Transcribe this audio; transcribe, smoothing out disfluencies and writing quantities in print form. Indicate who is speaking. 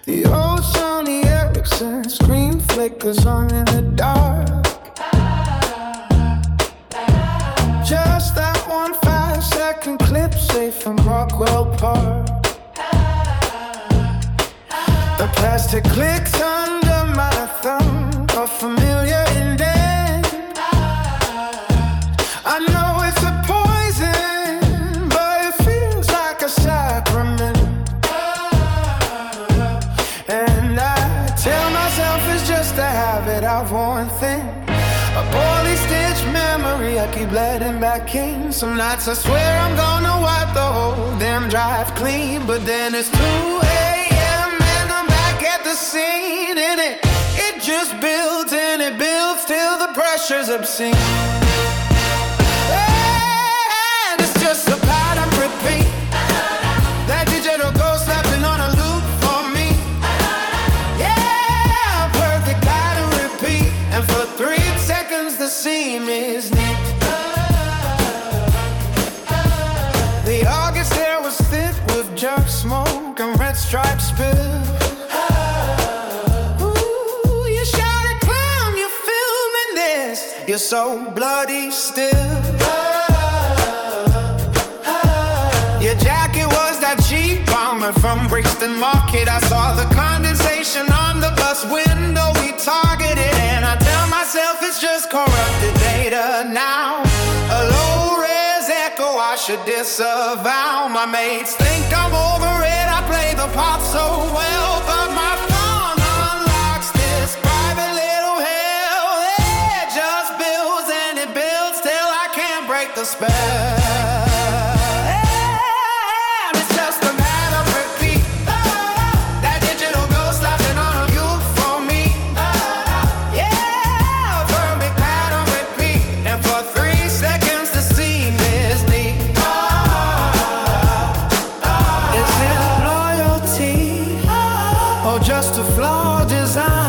Speaker 1: The old Sony Ericsson screen flickers on in the dark. Just that one 5-second clip safe from Rockwell Park. The plastic clicks under my thumb, a familiar indent. I know it's a poison, but it feels like a sacrament. And I tell myself it's just a habit of one thing, a poorly stitched memory I keep letting back in. Some nights I swear I'm gonna wipe the whole damn drive clean, but then it's 2 a.m. and I'm back at the scene, and it just builds and it builds till the pressure's obscene. And it's just a pattern repeat. That digital ghost slapping on a loop for me. Yeah, perfect pattern repeat. And for 3 seconds the seam is neat. The August air was thick with jerk smoke and red stripe spill. Ooh, you shouted, "Clown, you filming this? You're so bloody still." Your jacket was that cheap bomber from Brixton Market. I saw the condensation on the bus window we targeted, and I tell myself it's just corrupted data now. A low-res echo I should disavow. My mates think I'm over it, I play the pop so well, but my phone unlocks this private little hell. It just builds and it builds till I can't break the spell. Just a flawed design.